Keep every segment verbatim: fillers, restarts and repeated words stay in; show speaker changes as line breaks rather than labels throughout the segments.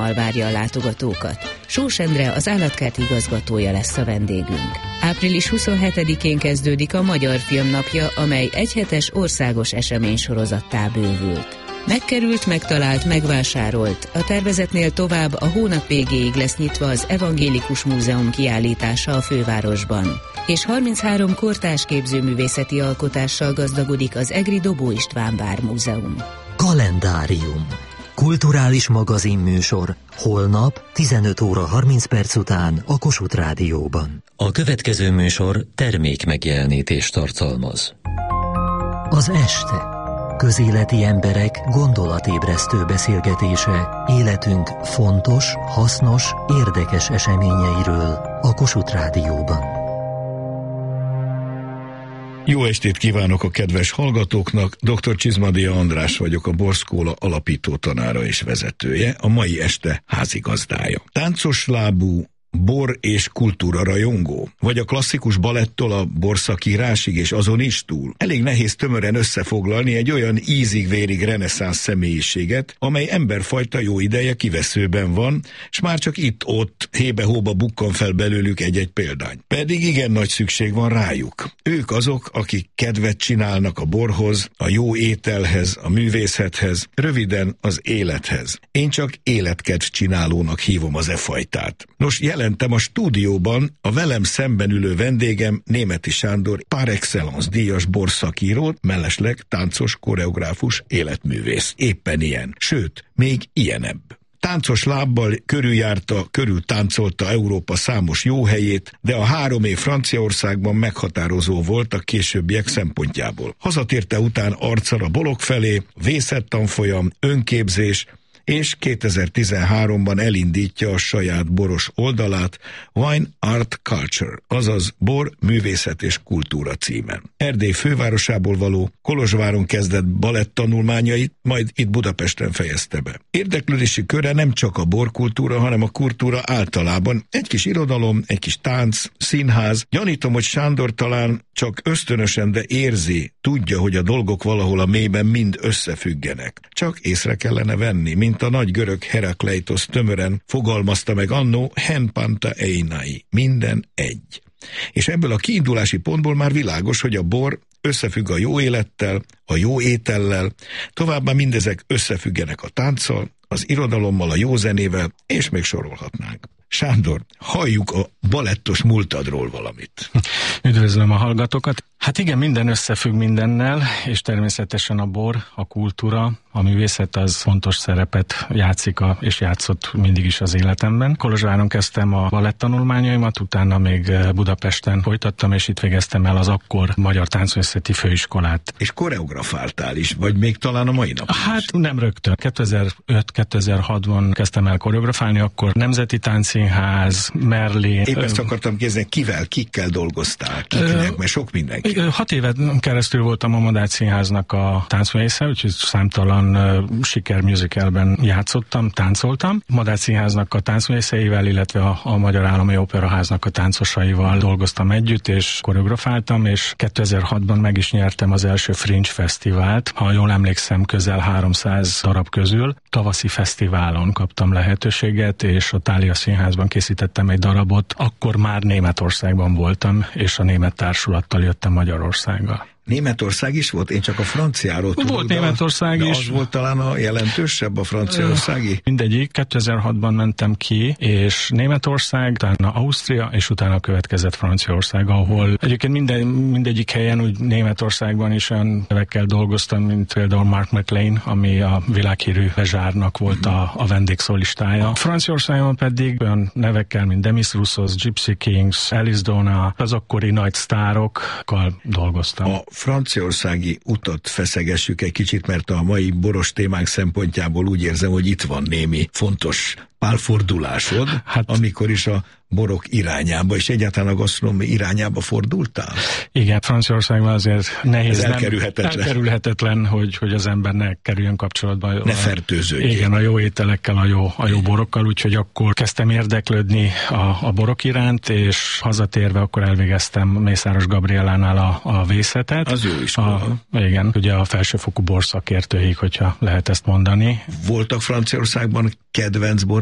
izgalommal várja a látogatókat. Sós Endre, az állatkert igazgatója lesz a vendégünk. április huszonhetedikén kezdődik a Magyar Filmnapja, amely egyhetes országos eseménysorozattá bővült. Megkerült, megtalált, megvásárolt. A tervezetnél tovább a hónap végéig lesz nyitva az Evangélikus Múzeum kiállítása a fővárosban. És harminchárom kortárs képzőművészeti alkotással gazdagodik az egri Dobó István Vármúzeum.
Kalendárium. Kulturális magazinműsor. Holnap tizenöt óra harminc perc után a Kossuth Rádióban.
A következő műsor termék megjelenítést tartalmaz.
Az este. Közéleti emberek gondolatébresztő beszélgetése életünk fontos, hasznos, érdekes eseményeiről a Kossuth Rádióban.
Jó estét kívánok a kedves hallgatóknak, dr. Csizmadia András vagyok, a Borszkóla alapító tanára és vezetője, a mai este házigazdája. Táncos lábú, bor és kultúra rajongó? Vagy a klasszikus balettól a borszakírásig és azon is túl? Elég nehéz tömören összefoglalni egy olyan ízig-vérig reneszánsz személyiséget, amely emberfajta jó ideje kiveszőben van, és már csak itt-ott, hébe-hóba bukkan fel belőlük egy-egy példány. Pedig igen nagy szükség van rájuk. Ők azok, akik kedvet csinálnak a borhoz, a jó ételhez, a művészethez, röviden az élethez. Én csak életkedv csinálónak hívom az e fajtát. Nos, jelentem a stúdióban a velem szemben ülő vendégem, Németi Sándor, par excellence díjas borszakíró, mellesleg táncos, koreográfus, életművész. Éppen ilyen. Sőt, még ilyenebb. Táncos lábbal körüljárta, körül táncolta Európa számos jó helyét, de a három év Franciaországban meghatározó volt a későbbiek szempontjából. Hazatérte után arccal a Bolog felé, vészettanfolyam, önképzés, és kétezer-tizenháromban elindítja a saját boros oldalát, Wine Art Culture, azaz Bor, Művészet és Kultúra címen. Erdély fővárosából való Kolozsváron kezdett balett tanulmányait, majd itt Budapesten fejezte be. Érdeklődési köre nem csak a borkultúra, hanem a kultúra általában. Egy kis irodalom, egy kis tánc, színház. Gyanítom, hogy Sándor talán csak ösztönösen, de érzi, tudja, hogy a dolgok valahol a mélyben mind összefüggenek. Csak észre kellene venni, mint a nagy görög Herakleitos tömören fogalmazta meg annó, hen panta einai, minden egy. És ebből a kiindulási pontból már világos, hogy a bor összefügg a jó élettel, a jó étellel, továbbá mindezek összefüggenek a tánccal, az irodalommal, a jó zenével, és még sorolhatnánk. Sándor, halljuk a balettos múltadról valamit.
Üdvözlöm a hallgatókat. Hát igen, minden összefügg mindennel, és természetesen a bor, a kultúra, a művészet az fontos szerepet játszik a, és játszott mindig is az életemben. Kolozsváron kezdtem a balett tanulmányaimat, utána még Budapesten folytattam, és itt végeztem el az akkor Magyar Táncművészeti Főiskolát.
És koreografáltál is, vagy még talán a mai nap?
Hát nem rögtön. kétezer-öt kétezer-hatban kezdtem el koreografálni, akkor Nemzeti Táncszínház, Merlin.
Épp ezt akartam kérdezni, kivel, kikkel dolgoztál? Kiknek, mert sok mindenki.
Hat évet keresztül voltam a Madách Színháznak a táncművésze, úgyhogy számtalan uh, sikermusicalben játszottam, táncoltam. Madách Színháznak a táncművészeivel, illetve a, a Magyar Állami Operaháznak a táncosaival dolgoztam együtt, és koreografáltam, és kétezer-hatban meg is nyertem az első Fringe Fesztivált, ha jól emlékszem, közel háromszáz darab közül. Tavaszi fesztiválon kaptam lehetőséget, és a Thália Színházban készítettem egy darabot. Akkor már Németországban voltam, és a német társulattal jöttem Magyarországgal.
Németország is volt? Én csak a franciáról tudok.
Volt Németország
de
is.
Az volt talán a jelentősebb, a franciaországi?
Mindegyik. kétezer-hatban mentem ki, és Németország, utána Ausztria, és utána következett Franciaország, ahol egyébként minden, mindegyik helyen, úgy Németországban is olyan nevekkel dolgoztam, mint például Mark McLean, ami a világhírű Vezsárnak volt a, a vendégszólistája. Franciaországban pedig olyan nevekkel, mint Demis Roussos, Gypsy Kings, Alice Donna, az akkori nagy sztárokkal dolgoztam.
A franciaországi utat feszegessük egy kicsit, mert a mai boros témánk szempontjából úgy érzem, hogy itt van némi fontos pálfordulásod, hát, amikor is a borok irányába, és egyáltalán a gasztronómia irányába fordultál?
Igen, Franciaországban azért nehéz,
ez elkerülhetetlen.
Nem, elkerülhetetlen, hogy, hogy az ember ne kerüljön kapcsolatba.
Ne fertőződjön.
Igen, a jó ételekkel, a jó, a jó borokkal, úgyhogy akkor kezdtem érdeklődni a, a borok iránt, és hazatérve akkor elvégeztem Mészáros Gabriellánál a, a vészetet.
Az jó iskola.
A, igen, ugye a felsőfokú borszakértőig, hogyha lehet ezt mondani.
Voltak Franciaországban kedvenc borai?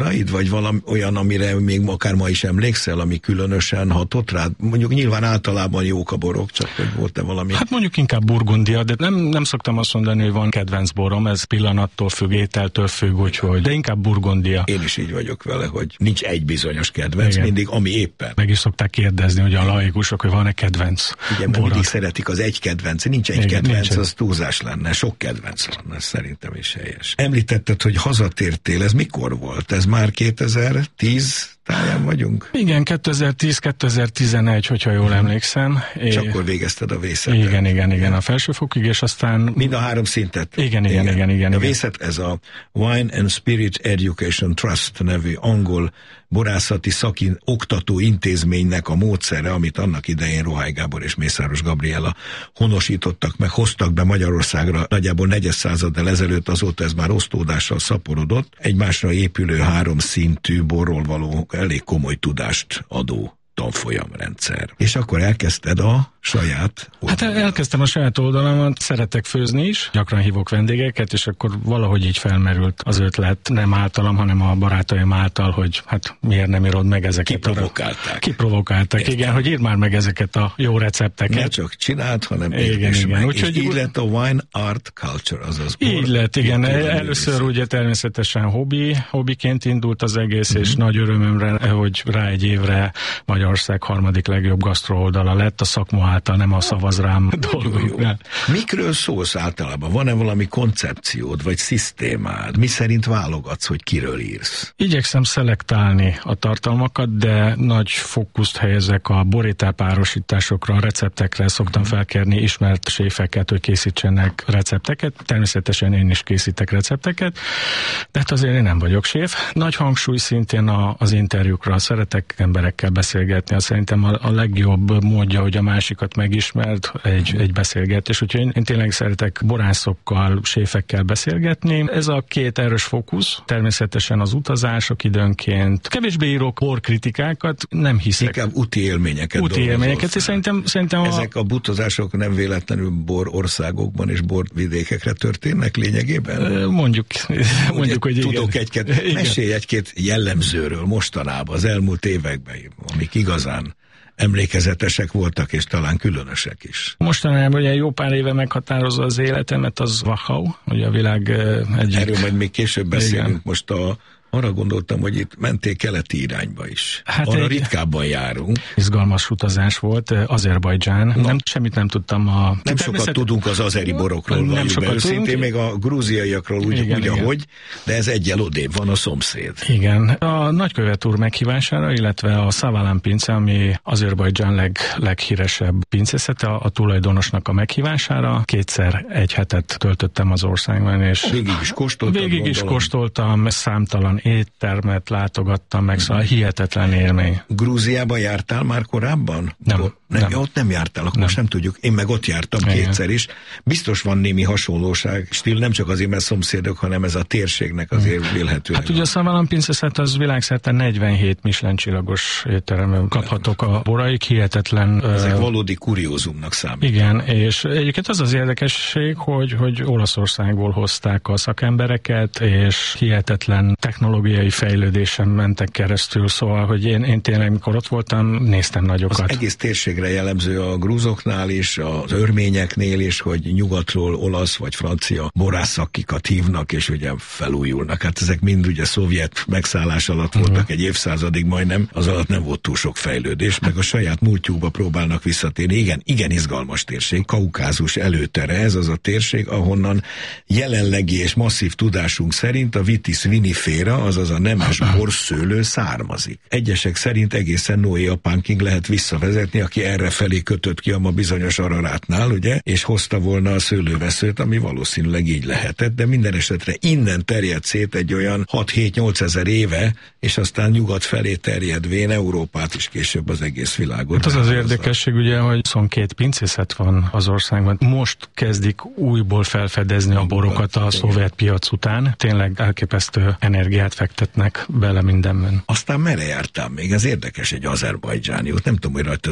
élményszállodaid, vagy valami olyan, amire még akár ma is emlékszel, ami különösen hatott rád? Mondjuk nyilván általában jók a borok, csak hogy volt-e valami?
Hát mondjuk inkább Burgundia, de nem, nem szoktam azt mondani, hogy van kedvenc borom, ez pillanattól függ, ételtől függ, úgyhogy, de inkább Burgundia.
Én is így vagyok vele, hogy nincs egy bizonyos kedvenc, igen. Mindig ami éppen.
Meg is szokták kérdezni, hogy a laikusok, hogy van-e kedvenc
igen, mert mindig szeretik az egy kedvenc, nincs egy igen, kedvenc, nincs. Az túlzás lenne, sok kedvenc van, ez szerintem is helyes. Említetted, hogy hazatértél, ez mikor volt? Ez már kétezer-tíz táján vagyunk?
Igen, kétezer-tíz kétezer-tizenegy, hogyha jól emlékszem.
És é... akkor végezted a vészetet.
Igen, igen, igen, a felsőfokig, és aztán...
Mind a három szintet.
Igen, igen, igen, igen. igen
a vészet, ez a Wine and Spirit Education Trust nevű angol borászati szaki oktató intézménynek a módszere, amit annak idején Rohály Gábor és Mészáros Gabriella honosítottak meg, hoztak be Magyarországra nagyjából negyedszázaddal ezelőtt, azóta ez már osztódással szaporodott. Egymásra épülő három szintű borról való elég komoly tudást adó tanfolyamrendszer. És akkor elkezdted a saját
oldalamat. Hát elkezdtem a saját oldalamat, szeretek főzni is, gyakran hívok vendégeket, és akkor valahogy így felmerült az ötlet, nem általam, hanem a barátaim által, hogy hát miért nem írod meg ezeket.
Kiprovokálták.
Kiprovokálták, Értem. igen, hogy írd már meg ezeket a jó recepteket.
Ne csak csináld, hanem
igen, igen.
meg.
Úgy,
és így lett a Wine Art Culture, azaz
így lett, igen. Először ugye természetesen hobbi, hobbiként indult az egész, mm-hmm. és nagy örömömre, hogy rá egy évre Magyarország harmadik legjobb gasztro oldala lett, a szakma által, nem a szavaz rám dolgoknál.
Mikről szólsz általában? Van-e valami koncepciód, vagy szisztémád? Mi szerint válogatsz, hogy kiről írsz?
Igyekszem szelektálni a tartalmakat, de nagy fókuszt helyezek a borételpárosításokra, a receptekre, szoktam felkérni ismert séfeket, hogy készítsenek recepteket. Természetesen én is készítek recepteket, de hát azért én nem vagyok séf. Nagy hangsúly szintén a, az interjúkra, szeretek emberekkel beszélgetni. Azt szerintem a, a legjobb módja, hogy a másikat megismert egy, egy beszélgetés. Úgyhogy én, én tényleg szeretek borászokkal, séfekkel beszélgetni. Ez a két erős fókusz, természetesen az utazások időnként. Kevésbé írok borkritikákat, nem hiszek.
Inkább úti élményeket.
Úti élményeket, és szerintem, szerintem a...
Ezek a utazások nem véletlenül bor országokban és borvidékekre történnek lényegében?
Mondjuk, mondjuk hogy
tudok
igen.
egy-két, mesélj egy-két jellemzőről mostanában, az elmúlt években, amik igazán emlékezetesek voltak, és talán különösek is.
Mostanában ugye jó pár éve meghatározza az életemet, az Wachau, ugye a világ egyik...
Erről majd még később beszélünk. Igen. Most a arra gondoltam, hogy itt mentél keleti irányba is. Hát arra ritkábban járunk.
Izgalmas utazás volt, Azerbajdzsán. Nem, semmit nem tudtam a...
Nem sokat természet... tudunk az azeri borokról, nem sokat őszintén, még a grúziaiakról úgy, igen, úgy igen. ahogy, de ez egyel odébb van a szomszéd.
Igen. A nagykövet úr meghívására, illetve a Szavalán pince, ami Azerbajdzsán leg, leghíresebb pincészete, a, a tulajdonosnak a meghívására. Kétszer egy hetet töltöttem az országban, és...
Végig is kóstoltam.
Végig is kóstoltam, számtalan éttermet látogattam meg, szóval hihetetlen élmény.
Grúziában jártál már korábban?
Nem.
Ott nem, nem. Ott nem jártál, akkor nem. Most nem tudjuk. Én meg ott jártam igen. kétszer is. Biztos van némi hasonlóság, stíl nem csak azért, mert szomszédok, hanem ez a térségnek azért vélhetőleg.
Hát ugye a Szavalán pincészet az világszerte negyvenhét Michelin csillagos étteremben kaphatok a boraik, hihetetlen...
Ezek
uh,
valódi kuriózumnak számít.
Igen, és egyébként az az érdekesség, hogy, hogy Olaszországból hozták a szakembereket, és hihetetlen technológiai fejlődésen mentek keresztül, szóval, hogy én, én tényleg, mikor ott voltam, néztem nagyokat.
Az egész térségre jellemző a grúzoknál is, az örményeknél is, hogy nyugatról olasz vagy francia borászakikat hívnak, és ugye felújulnak. Hát ezek mind ugye szovjet megszállás alatt voltak uh-huh. egy évszázadig majdnem, az alatt nem volt túl sok fejlődés, meg a saját múltjukba próbálnak visszatérni. Igen, igen izgalmas térség, Kaukázus előtere, ez az a térség, ahonnan jelenlegi és masszív tudásunk szerint a Vitis vinifera, azaz a nemes borszőlő származik. Egyesek szerint egészen Noé apánkig lehet visszavezetni, aki erre felé kötött ki a ma bizonyos Ararátnál, ugye, és hozta volna a szőlőveszőt, ami valószínűleg így lehetett, de minden esetre innen terjed szét egy olyan hat-hét-nyolc ezer éve, és aztán nyugat felé terjedvén Európát is később az egész világot.
Hát az az érdekesség ugye, hogy huszonkettő pincészet van az országban. Most kezdik újból felfedezni a borokat a szovjet piac után. Tényleg elképesztő energiát fektetnek bele mindenben.
Aztán merre jártál még? Ez érdekes egy azerbajdzsáni út. Nem tudom, hogy rajtad kívül ki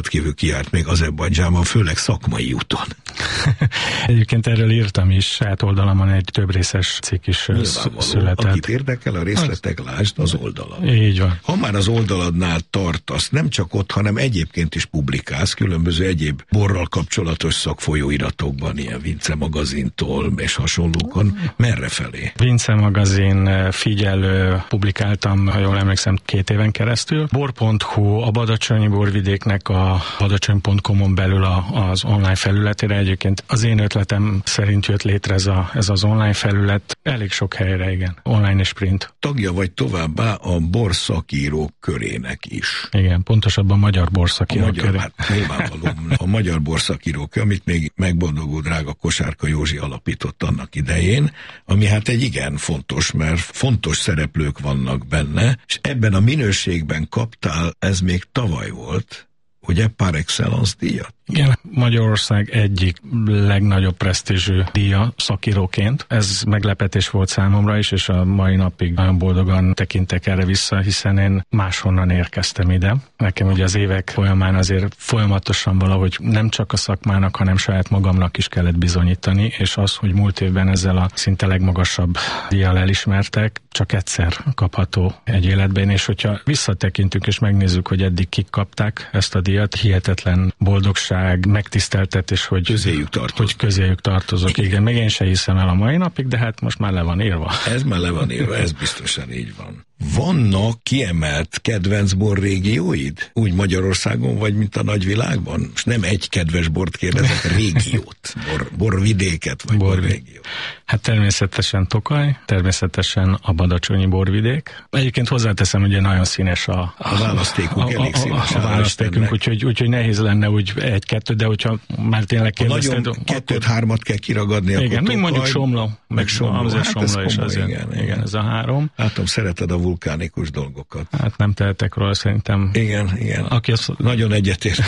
járt még Azerbajdzsánban, főleg szakmai úton.
Egyébként erről írtam is, saját oldalamon egy több részes cikk is született.
Akit érdekel a részletek, lásd az oldalon.
Így van.
Ha már az oldaladnál tartasz, nem csak ott, hanem egyébként is publikálsz különböző egyéb borral kapcsolatos szakfolyóiratokban, ilyen Vince magazintól és hasonlókon. Merre felé?
Vince magazin, Figyelő, publikáltam, ha jól emlékszem, két éven keresztül. bor pont hu, a Badacsonyi borvidéknek a badacsony pont com-on belül a, az online felületére. Egyébként az én ötletem szerint jött létre ez, a, ez az online felület. Elég sok helyre, igen. Online és print.
Tagja vagy továbbá a borszakírók körének is.
Igen, pontosabban a magyar borszakírók köré.
Hát nyilvánvalóan a magyar borszakírók, amit még megboldogó drága Kosárka Józsi alapított annak idején, ami hát egy igen fontos, mert fontos szereplők vannak benne, és ebben a minőségben kaptál, ez még tavaly volt, ugye, par excellence díjat.
Igen, Magyarország egyik legnagyobb presztízsű díja szakíróként. Ez meglepetés volt számomra is, és a mai napig nagyon boldogan tekintek erre vissza, hiszen én máshonnan érkeztem ide. Nekem ugye az évek folyamán azért folyamatosan valahogy nem csak a szakmának, hanem saját magamnak is kellett bizonyítani, és az, hogy múlt évben ezzel a szinte legmagasabb díjjal elismertek, csak egyszer kapható egy életben, és hogyha visszatekintünk és megnézzük, hogy eddig kik kapták ezt a díjat, hihetetlen boldogság, megtiszteltetés, hogy
közéjük tartozok.
Hogy közéjük tartozok, igen. igen. Még én se hiszem el a mai napig, de hát most már le van írva.
Ez már le van írva, ez biztosan így van. Vannak kiemelt kedvenc borrégióid? Úgy Magyarországon, vagy mint a nagyvilágban? Most nem egy kedves bort kérdezek, régiót, bor, borvidéket, vagy Bor... borrégiót.
Hát természetesen Tokaj, természetesen a badacsonyi borvidék. Egyébként hozzáteszem, hogy nagyon színes a... A,
a választékunk, elég színes.
A, a, a választékunk, úgyhogy, úgyhogy nehéz lenne úgy egy-kettő, de hogyha már tényleg kérdezted...
Nagyon kettőt-hármat kell kiragadni.
Igen, még mondjuk Somló, meg Somló, hát Somló is azért.
Igen, igen.
igen, ez a három.
Látom, szereted a vulkánikus dolgokat.
Hát nem tehetek róla, szerintem.
Igen, igen.
Aki az...
Nagyon egyetért.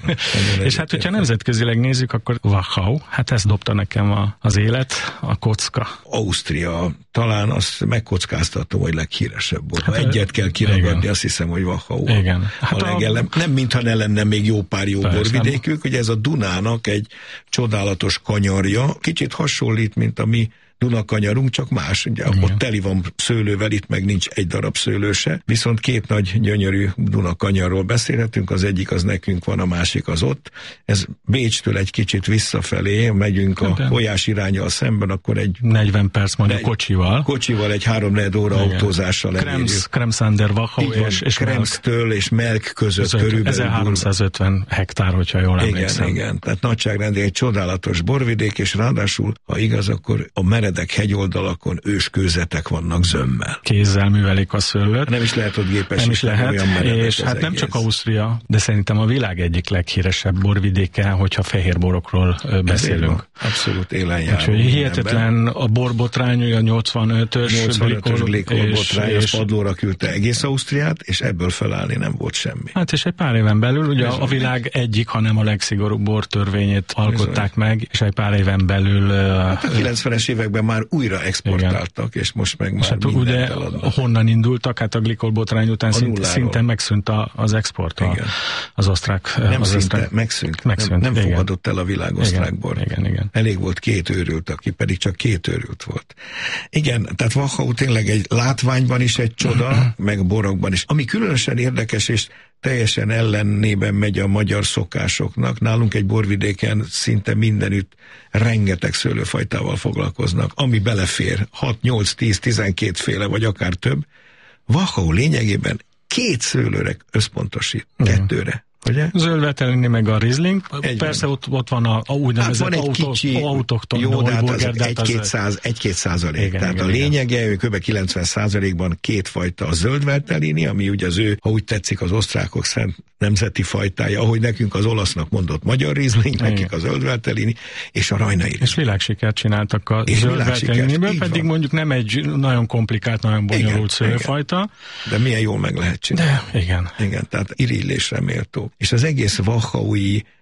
És hát, hogyha nemzetközileg nézzük, akkor Wachau, hát ezt dobta nekem a, az élet, a kocka.
Ausztria, talán azt megkockáztatom, hogy leghíresebb bor. Ha hát, egyet kell kiragadni, igen. Azt hiszem, hogy Wachau.
Igen. Hát
a legellem. A... Nem mintha ne lenne még jó pár jó Persze, borvidékük, hogy ez a Dunának egy csodálatos kanyarja, kicsit hasonlít, mint a mi Dunakanyarunk, csak más, ugye igen. Ott teli van szőlővel, itt meg nincs egy darab szőlő se, viszont két nagy gyönyörű Dunakanyarról beszélhetünk, az egyik az nekünk van, a másik az ott. Ez Bécstől egy kicsit visszafelé, megyünk a Olyás iránnyal szemben, akkor egy...
negyven perc mondjuk kocsival.
Kocsival egy három-négy óra igen. autózással elérjük.
Kremsander, Wachau és, és
Kremsztől és Melk között körülbelül.
ezerháromszázötven hektár, hogyha jól emlékszem.
Igen, igen, tehát nagyságrendi egy csodálatos borvidék, és ráadásul, ha igaz, akkor a meredek hegyoldalakon őskőzetek vannak zömmel.
Kézzel művelik a szőlőt.
Nem is lehet ott gépesíteni.
Nem is lehet, és hát nem csak Ausztria, de szerintem a világ egyik leghíresebb borvidéke, hogyha fehér borokról beszélünk.
Abszolút élen járunk.
Úgyhogy hihetetlen a borbotrány, a nyolcvanötös
Glikol botrány, az padlóra küldte egész Ausztriát, és ebből felállni nem volt semmi.
Hát és egy pár éven belül, ugye a világ egyik, hanem a legszigorúbb bortörvényét alkották meg, és egy pár éven belül...
Hát a kilencvenes években már újra exportáltak, igen. És most meg már hát
ugye eladnak. Honnan indultak? Hát a Glikol botrány után szinte, szinte megszűnt a, az export a, az osztrák.
Nem
az
szinte,
osztrák,
megszűnt.
megszűnt.
Nem, nem
igen.
fogadott el a világ osztrák
igen.
bort.
Igen, igen.
Elég volt két őrült, aki pedig csak két őrült volt. Igen, tehát Wachau tényleg egy látványban is egy csoda, meg borokban is. Ami különösen érdekes, és teljesen ellenében megy a magyar szokásoknak. Nálunk egy borvidéken szinte mindenütt rengeteg szőlőfajtával foglalkoznak, ami belefér, hat, nyolc, tíz, tizenkét féle, vagy akár több. Wachau lényegében két szőlőre összpontosít, kettőre. Ugye?
Zöldvetelini meg a Riesling. Egyben. Persze ott, ott van a, a úgynevezett hát autó, autokton.
Jó, de hát az egy-két száz, egy-két százalék. Igen, tehát igen, a lényege, ő kb. kilencven százalékban kétfajta a zöldvetelini, ami ugye az ő, ha úgy tetszik, az osztrákok szent nemzeti fajtája, ahogy nekünk az olasznak mondott magyar Riesling, igen. Nekik a zöldvetelini, és a rajnai.
És világsikert csináltak a zöldveteliniből, pedig van. Mondjuk nem egy nagyon komplikált, nagyon bonyolult szőlőfajta.
De milyen jól meg lehet csinálni.
De igen.
Igen, tehát irigylésre méltó. És az egész wachaui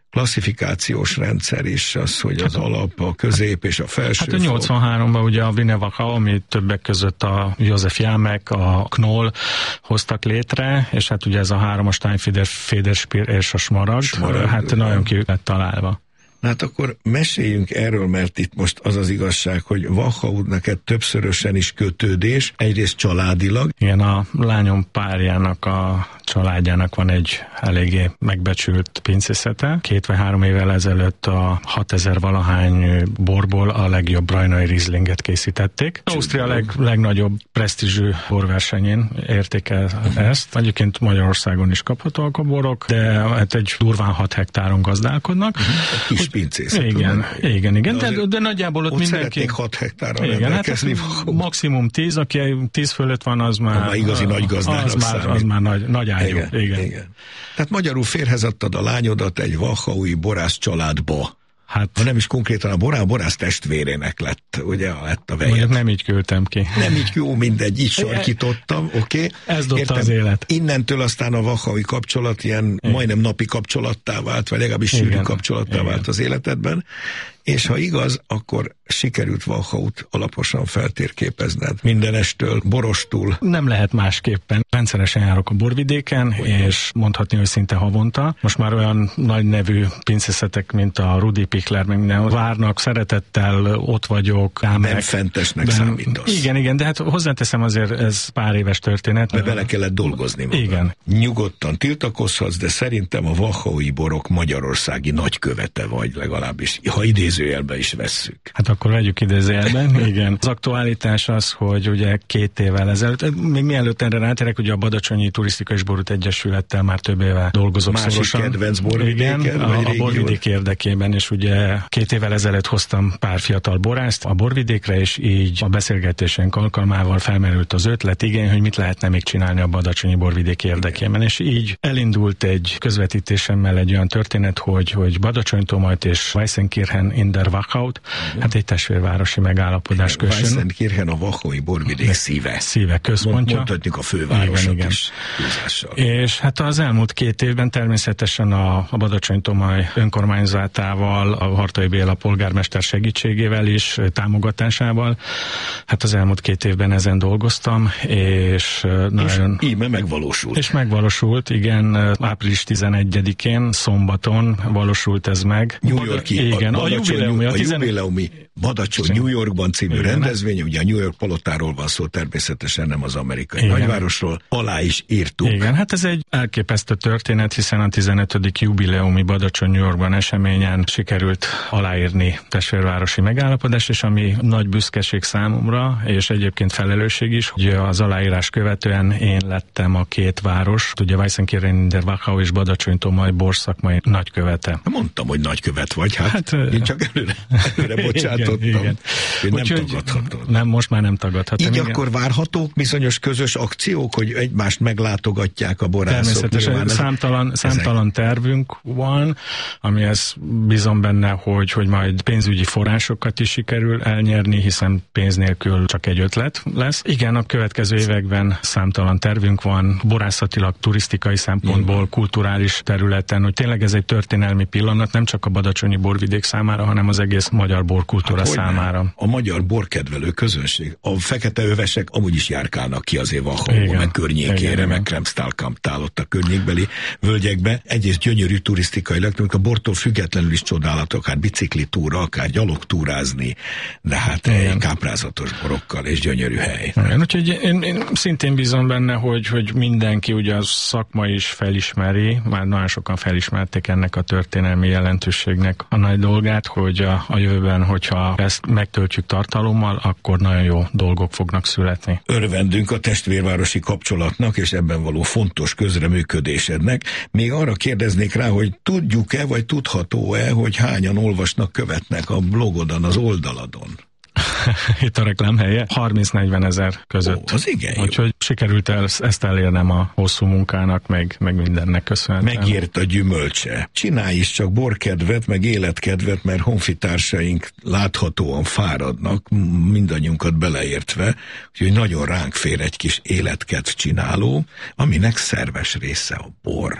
klasszifikációs rendszer is, az, hogy az alap, a közép és a felső.
Hát a nyolcvanháromban ugye a Vinevaka, amit többek között a József Jámek, a Knoll hoztak létre, és hát ugye ez a három, a Steinfeder, Federspiel és a Smaragd, Smaragd hát nagyon van. Ki lett találva.
Hát akkor meséljünk erről, mert itt most az az igazság, hogy Wachau neked többszörösen is kötődés, egyrészt családilag.
Igen, a lányom párjának, a családjának van egy eléggé megbecsült pincészete. Két vagy három évvel ezelőtt a hatezer valahány borból a legjobb brajnai Rieslinget készítették. Ausztria leg, legnagyobb presztízsű borversenyén érték el ezt. Egyébként Magyarországon is kaphatóak a borok, de hát egy durván hat hektáron gazdálkodnak.
Kis pincészet.
Igen, igen, igen, de, de, de nagyjából ott, ott mindenki...
szeretnék hat hektárra
igen, rendelkezni. Hát maximum tíz, aki tíz fölött van, az már...
már igazi nagy gazdának
az már, az már nagy, nagy ágyú.
Igen,
igen.
igen. Tehát magyarul férhez adtad a lányodat egy wachaui borász családba. Hát, ha nem is konkrétan a borá, a borász testvérének lett, ugye, lett a vejed.
Nem így küldtem ki.
Nem így, jó, mindegy, így sarkítottam, oké. Okay.
Ez dobta az élet.
Innentől aztán a wachaui kapcsolat ilyen igen. majdnem napi kapcsolattá vált, vagy legalábbis sűrű kapcsolattá igen. vált az életedben. És ha igaz, akkor sikerült Wachaut alaposan feltérképezned. Mindenestől, borostul. Nem lehet másképpen. Rendszeresen járok a borvidéken, olyan. És mondhatni, hogy szinte havonta. Most már olyan nagy nevű pincészetek, mint a Rudi Pichler, meg minden várnak, szeretettel ott vagyok. Nem fentesnek ben, számítasz. Igen, igen, de hát hozzáteszem azért ez pár éves történet. De bele kellett dolgozni magad. Igen. Nyugodtan tiltakozhatsz, de szerintem a wachaui borok magyarországi nagykövete vagy legalábbis, ha idézőjelbe is vesszük. Hát akkor vegyük idézőjelben, igen. Az aktualitás az, hogy ugye két évvel ezelőtt, még mielőtt erre rátérek, ugye a Badacsonyi Turisztikai és Borút Egyesülettel már több éve dolgozok másik szorosan. Másik kedvenc borvidéken? Igen, a, a borvidék érdekében, és ugye két évvel ezelőtt hoztam pár fiatal borászt a borvidékre, és így a beszélgetésénk alkalmával felmerült az ötlet, igen, hogy mit lehetne még csinálni a Badacsonyi borvidék érdekében, és így elindult egy közvetítésemmel egy olyan történet, hogy, hogy Badacsonytomajt és Weißenkirchen in der Wachaut, hát egy testvérvárosi megállapodás kössön. Weißenkirchen a wachaui borvidék szíve. Szíve, központja. Mondhatjuk a fővárosot igen, is. Igen. És hát az elmúlt két évben természetesen a, a Badacsonytomaj önkormányzatával, a Hartai Béla polgármester segítségével is, támogatásával, hát az elmúlt két évben ezen dolgoztam, és nagyon... És íme megvalósult. És megvalósult, igen, április tizenegyedikén, szombaton valósult ez meg. New Yorki, igen, a, a jubileumi, a, a jubileumi Badacsony New Yorkban című igen. rendezvény, ugye a New York palotáról van szó, természetesen nem az amerikai igen. nagyvárosról, alá is írtuk. Igen, hát ez egy elképesztő történet, hiszen a tizenötödik jubileumi Badacsony New Yorkban eseményen sikerült aláírni testvérvárosi megállapodás, és ami nagy büszkeség számomra, és egyébként felelősség is, hogy az aláírás követően én lettem a két város, ugye Weißenkirchen in der Wachau és Badacsonytomaj borszakmai nagykövete. Mondtam, hogy nagykövet vagy, hát, hát én csak előre, előre bocsátottam. Igen, igen. Én nem Úgyhogy tagadhatom. Nem, most már nem tagadhatom. Így igen. Akkor várhatók bizonyos közös akciók, hogy egymást meglátogatják a borászok? Természetesen számtalan, számtalan tervünk van, amihez bízom benne, hogy, hogy majd pénzügyi forrásokat is sikerül elnyerni, hiszen pénz nélkül csak egy ötlet lesz. Igen, a következő években számtalan tervünk van, borászatilag, turisztikai szempontból, igen. kulturális területen, hogy tényleg ez egy történelmi pillanat, nem csak a badacsonyi borvidék számára, hanem az egész magyar borkultúra hát, számára. A magyar borkedvelő közönség, a fekete övesek amúgy is járkálnak ki azért Wachauba, meg környékére, igen, meg Kremstálkamptál ott a környékbeli völgyekbe. Egyrészt gyönyörű turisztikailag, a bortól függetlenül is csodálatok, hát biciklitúra, akár gyalogtúrázni, de hát igen. káprázatos borokkal és gyönyörű hely. Igen, úgyhogy én, én szintén bízom benne, hogy, hogy mindenki ugye a szakma is felismeri, már nagyon sokan felismerték ennek a történelmi jelentőségnek a nagy dolgát, hogy a, a jövőben, hogyha ezt megtöltjük tartalommal, akkor nagyon jó dolgok fognak születni. Örvendünk a testvérvárosi kapcsolatnak, és ebben való fontos közreműködésednek. Még arra kérdeznék rá, hogy tudjuk-e, vagy tudható-e, hogy hányan olvasnak, követnek a blogodon, az oldaladon? Itt a reklámhelye harminc-negyven ezer között. Ó, az igen. Úgyhogy sikerült el, ezt elérnem a hosszú munkának, meg, meg mindennek köszönhetően. Megért a gyümölcse. Csinálj is csak borkedvet, meg életkedvet, mert honfitársaink láthatóan fáradnak, mindannyiunkat beleértve, úgyhogy nagyon ránk fér egy kis életkedv csináló, aminek szerves része a bor.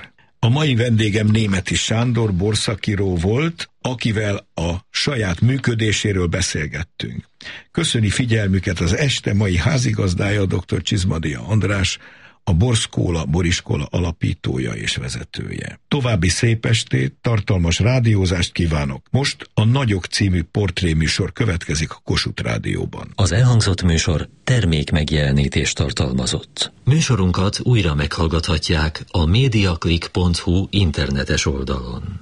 A mai vendégem Németi Sándor borszakíró volt, akivel a saját működéséről beszélgettünk. Köszöni figyelmüket az este mai házigazdája, dr. Csizmadia András, a Borszkóla boriskola alapítója és vezetője. További szép estét, tartalmas rádiózást kívánok. Most a Nagyok című portréműsor következik a Kossuth Rádióban.
Az elhangzott műsor termék megjelenítést tartalmazott. Műsorunkat újra meghallgathatják a mediaclick pont hu internetes oldalon.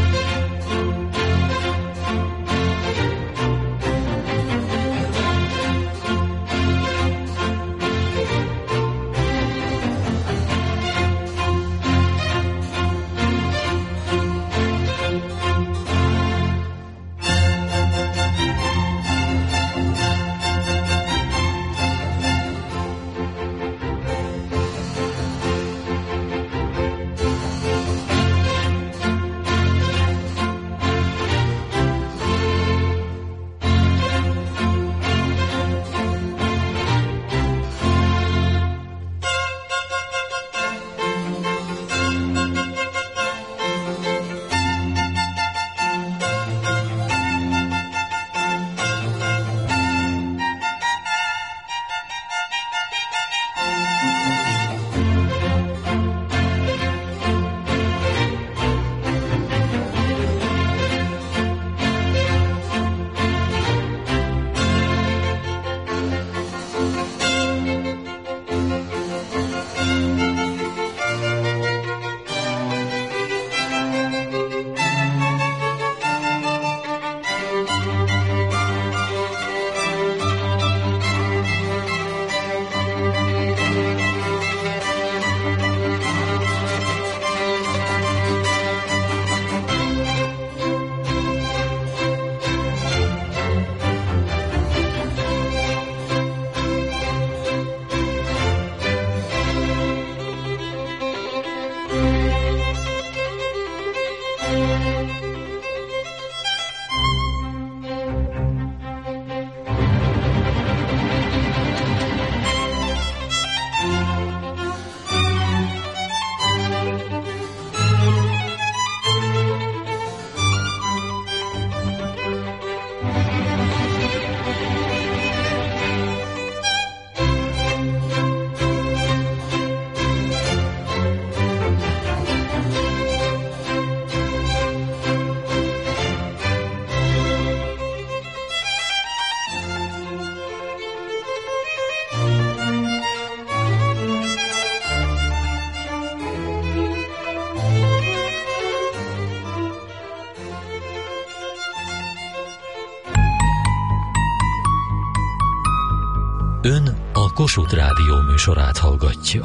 Ön a Kossuth Rádió műsorát hallgatja.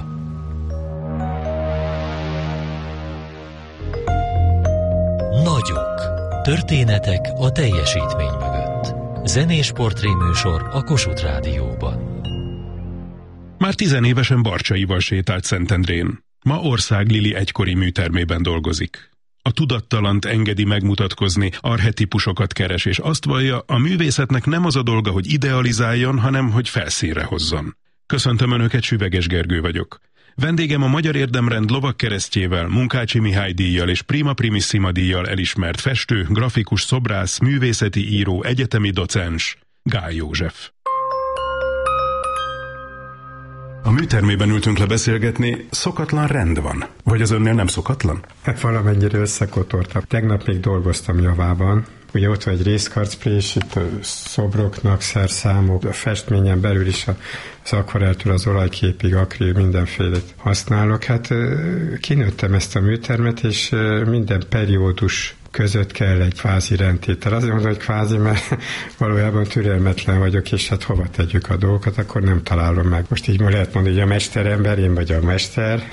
Nagyok. Történetek a teljesítmény mögött. Zenés portréműsor a Kossuth Rádióban.
Már tizenévesen Barcsaival sétált Szentendrén. Ma Ország Lili egykori műtermében dolgozik. A tudattalant engedi megmutatkozni, archetipusokat keres, és azt vallja, a művészetnek nem az a dolga, hogy idealizáljon, hanem hogy felszínre hozzon. Köszöntöm Önöket, Süveges Gergő vagyok. Vendégem a Magyar Érdemrend lovagkeresztjével, Munkácsi Mihály díjjal és Prima Primissima díjjal elismert festő, grafikus, szobrász, művészeti író, egyetemi docens, Gál József. A műtermében ültünk le beszélgetni, szokatlan rend van. Vagy az önnél nem szokatlan?
Valamennyire összekotortam. Tegnap még dolgoztam javában. Ugye ott van egy részkarcpré, és itt szobroknak, szerszámok, a festményen belül is az akvareltől az olajképig, akril, mindenfélét használok. Hát kinőttem ezt a műtermet, és minden periódus között kell egy kvázi rendtétel. Azért mondom, hogy kvázi, mert valójában türelmetlen vagyok, és hát hova tegyük a dolgokat, akkor nem találom meg. Most így lehet mondani, hogy a mesterember, én vagy a mester,